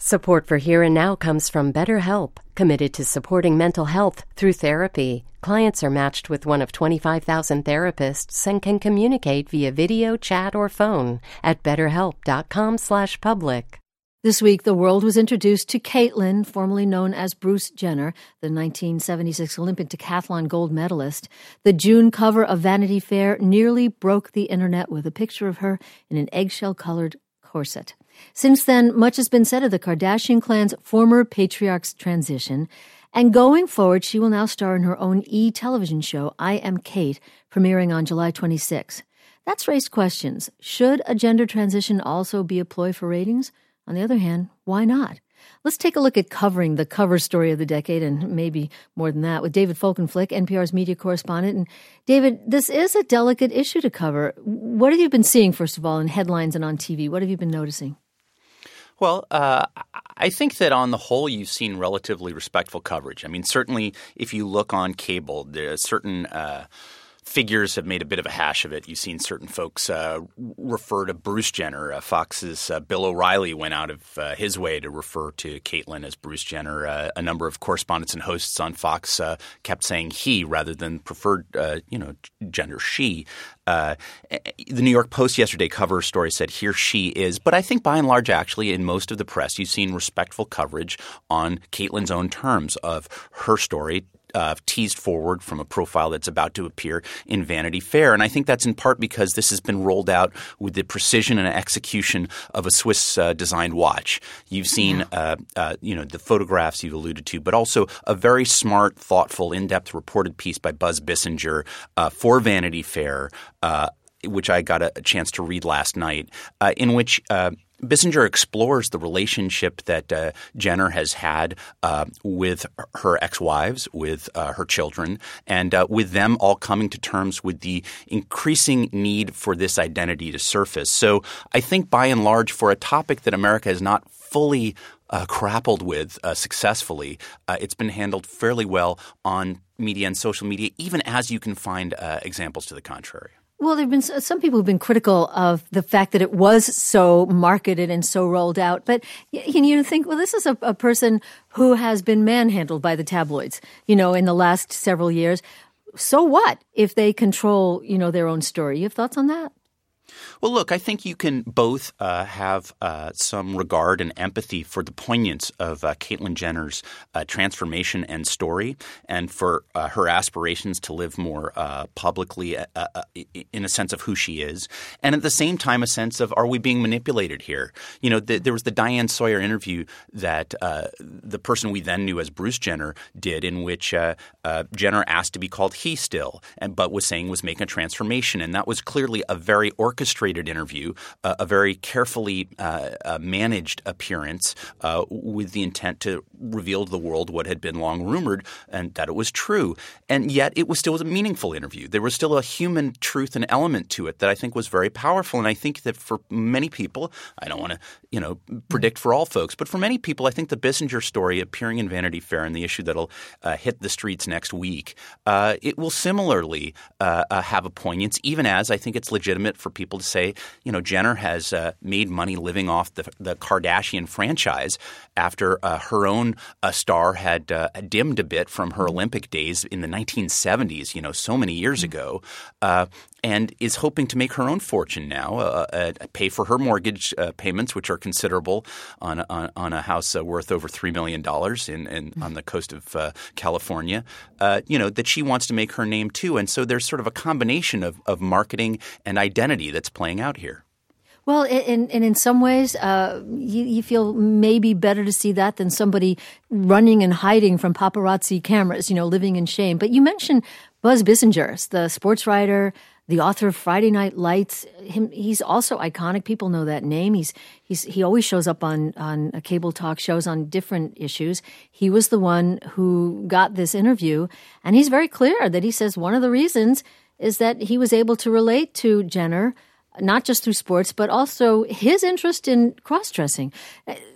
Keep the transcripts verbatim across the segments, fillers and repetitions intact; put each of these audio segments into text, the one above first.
Support for Here and Now comes from BetterHelp, committed to supporting mental health through therapy. Clients are matched with one of twenty-five thousand therapists and can communicate via video, chat, or phone at betterhelp.com slash public. This week, the world was introduced to Caitlyn, formerly known as Bruce Jenner, the nineteen seventy-six Olympic decathlon gold medalist. The June cover of Vanity Fair nearly broke the internet with a picture of her in an eggshell-colored corset. Since then, much has been said of the Kardashian clan's former patriarch's transition, and going forward, she will now star in her own E! television show, I Am Kate, premiering on July twenty-sixth. That's raised questions. Should a gender transition also be a ploy for ratings? On the other hand, why not? Let's take a look at covering the cover story of the decade, and maybe more than that, with David Folkenflik, N P R's media correspondent. And David, this is a delicate issue to cover. What have you been seeing, first of all, in headlines and on T V? What have you been noticing? Well, uh, I think that on the whole, you've seen relatively respectful coverage. I mean, certainly if you look on cable, there are certain uh, figures have made a bit of a hash of it. You've seen certain folks uh, refer to Bruce Jenner. Uh, Fox's uh, Bill O'Reilly went out of uh, his way to refer to Caitlyn as Bruce Jenner. Uh, a number of correspondents and hosts on Fox uh, kept saying he rather than preferred, uh, you know, gender she. Uh, the New York Post yesterday cover story said here she is. But I think by and large, actually, in most of the press, you've seen respectful coverage on Caitlyn's own terms of her story, Uh, teased forward from a profile that's about to appear in Vanity Fair. And I think that's in part because this has been rolled out with the precision and execution of a Swiss-designed uh, watch. You've seen yeah. uh, uh, you know, the photographs you've alluded to, but also a very smart, thoughtful, in-depth reported piece by Buzz Bissinger uh, for Vanity Fair, uh, which I got a, a chance to read last night, uh, in which uh, – Bissinger explores the relationship that uh, Jenner has had uh, with her ex-wives, with uh, her children, and uh, with them all coming to terms with the increasing need for this identity to surface. So I think by and large, for a topic that America has not fully uh, grappled with uh, successfully, uh, it's been handled fairly well on media and social media, even as you can find uh, examples to the contrary. Well, there have been some people who've been critical of the fact that it was so marketed and so rolled out. But you, you think, well, this is a, a person who has been manhandled by the tabloids, you know, in the last several years. So what if they control, you know, their own story? You have thoughts on that? Well, look, I think you can both uh, have uh, some regard and empathy for the poignance of uh, Caitlyn Jenner's uh, transformation and story, and for uh, her aspirations to live more uh, publicly uh, uh, in a sense of who she is, and at the same time a sense of, are we being manipulated here? You know, the, there was the Diane Sawyer interview that uh, the person we then knew as Bruce Jenner did, in which uh, uh, Jenner asked to be called he still, and but was saying was making a transformation, and that was clearly a very orchestrated interview, uh, a very carefully uh, uh, managed appearance uh, with the intent to reveal to the world what had been long rumored and that it was true. And yet it was still a meaningful interview. There was still a human truth and element to it that I think was very powerful. And I think that for many people – I don't want to you know predict for all folks – but for many people, I think the Bissinger story appearing in Vanity Fair and the issue that will uh, hit the streets next week, uh, it will similarly uh, uh, have a poignance, even as I think it's legitimate for people to say, Say, you know, Jenner has uh, made money living off the, the Kardashian franchise after uh, her own uh, star had uh, dimmed a bit from her Olympic days in the nineteen seventies, you know, so many years ago, uh, and is hoping to make her own fortune now, uh, uh, pay for her mortgage uh, payments, which are considerable on, on, on a house uh, worth over three million dollars in, in, on the coast of uh, California, uh, you know, that she wants to make her name too. And so there's sort of a combination of, of marketing and identity that's playing out here. Well, and, and in some ways, uh, you, you feel maybe better to see that than somebody running and hiding from paparazzi cameras, you know, living in shame. But you mentioned Buzz Bissinger, the sports writer, the author of Friday Night Lights. Him, he's also iconic. People know that name. He's he's he always shows up on on cable talk shows on different issues. He was the one who got this interview, and he's very clear that he says one of the reasons is that he was able to relate to Jenner, not just through sports, but also his interest in cross-dressing.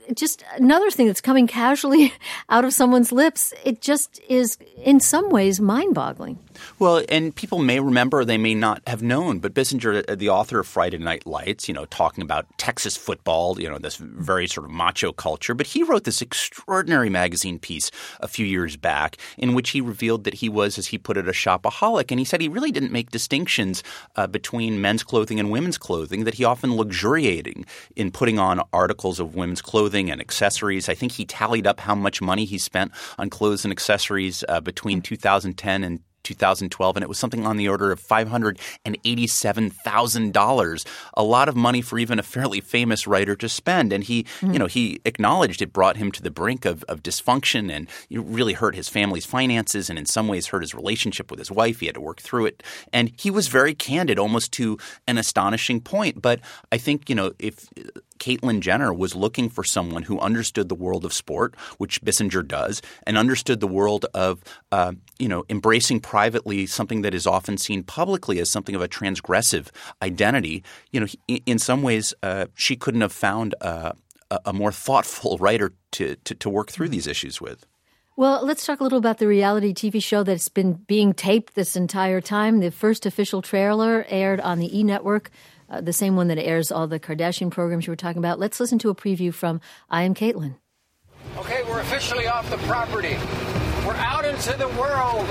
just another thing that's coming casually out of someone's lips. It just is, in some ways, mind-boggling. Well, and people may remember, they may not have known, but Bissinger, the author of Friday Night Lights, you know, talking about Texas football, you know, this very sort of macho culture. But he wrote this extraordinary magazine piece a few years back in which he revealed that he was, as he put it, a shopaholic. And he said he really didn't make distinctions uh, between men's clothing and women's clothing, that he often luxuriating in putting on articles of women's clothing and accessories. I think he tallied up how much money he spent on clothes and accessories uh, between two thousand ten and two thousand twelve, and it was something on the order of five hundred eighty-seven thousand dollars, a lot of money for even a fairly famous writer to spend. And he, mm-hmm. you know, he acknowledged it brought him to the brink of, of dysfunction, and it really hurt his family's finances, and in some ways hurt his relationship with his wife. He had to work through it. And he was very candid, almost to an astonishing point. But I think, you know, if Caitlyn Jenner was looking for someone who understood the world of sport, which Bissinger does, and understood the world of, uh, you know, embracing privately something that is often seen publicly as something of a transgressive identity. You know, in some ways, uh, she couldn't have found uh, a more thoughtful writer to, to to work through these issues with. Well, let's talk a little about the reality T V show that's been being taped this entire time. The first official trailer aired on the E! Network, uh, the same one that airs all the Kardashian programs you were talking about. Let's listen to a preview from I Am Caitlyn. Okay, we're officially off the property. We're out into the world.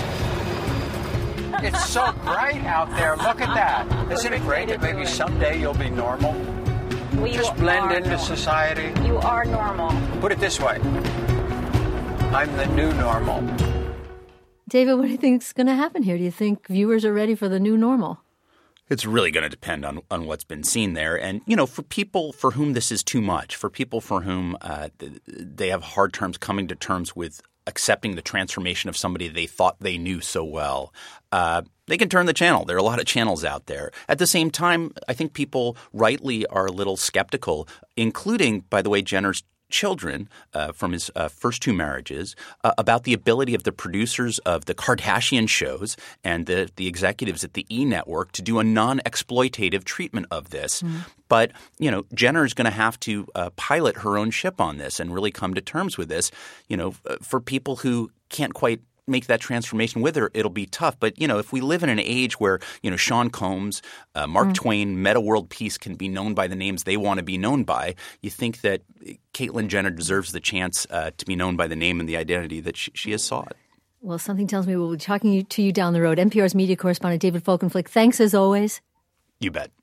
It's so bright out there. Look at that. Isn't it great that maybe someday you'll be normal? Well, Just blend into normal. Society. You are normal. Put it this way. I'm the new normal. David, what do you think is going to happen here? Do you think viewers are ready for the new normal? It's really going to depend on, on what's been seen there. And, you know, for people for whom this is too much, for people for whom uh, they have hard terms coming to terms with accepting the transformation of somebody they thought they knew so well, uh, they can turn the channel. There are a lot of channels out there. At the same time, I think people rightly are a little skeptical, including, by the way, Jenner's children uh, from his uh, first two marriages, uh, about the ability of the producers of the Kardashian shows and the, the executives at the E! Network to do a non-exploitative treatment of this. Mm-hmm. But, you know, Jenner is going to have to uh, pilot her own ship on this and really come to terms with this. You know, for people who can't quite make that transformation with her, it'll be tough. But, you know, if we live in an age where, you know, Sean Combs, uh, Mark mm. Twain, Meta World Peace can be known by the names they want to be known by, you think that Caitlyn Jenner deserves the chance uh, to be known by the name and the identity that she, she has sought. Well, something tells me we'll be talking to you down the road. N P R's media correspondent David Folkenflik, thanks as always. You bet.